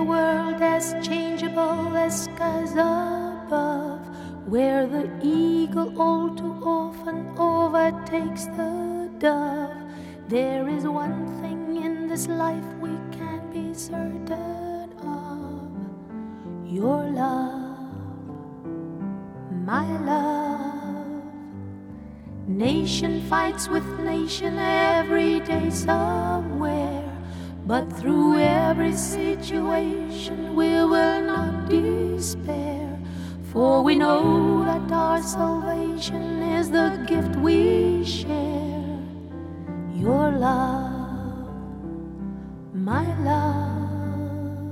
world as changeable as skies above, where the eagle all too often overtakes the dove, there is one thing in this life we can be certain of: your love, my love. Nation fights with nation every day somewhere, but through every situation we will not despair, for we know that our salvation is the gift we share. Your love, my love.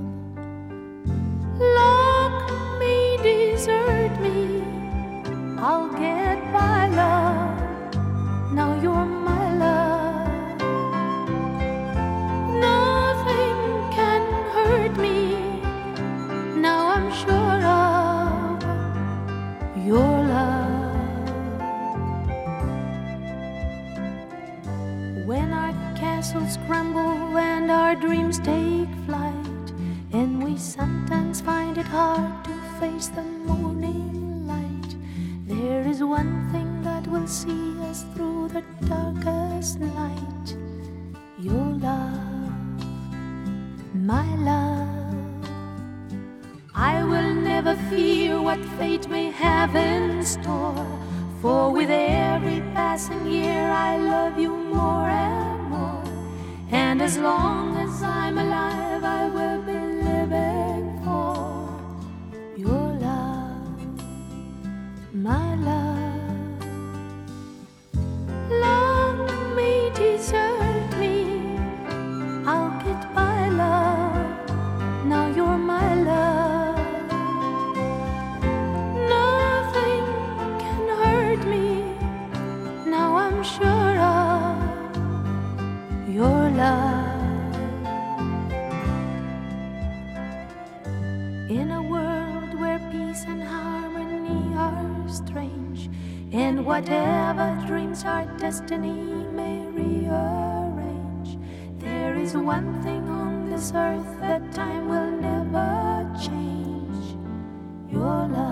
Luck may desert me, I'll get my love. Now you're my love. Nothing can hurt me, now I'm sure of your love. When our castles crumble and our dreams take flight, and we sometimes find it hard to face the morning light, there is one thing that will see us through the darkest night: your love, my love. I will never fear what fate may have in store, for with every passing year I love you more and more, and as long as I'm alive I will be living for your love, my love. Luck may desert me, I'll get my love. Now you're my love. Nothing can hurt me, now I'm sure of your love. In a world where peace and harmony are strange, and whatever dreams our destiny may rearrange, there is one thing on this earth that time will never change: your love.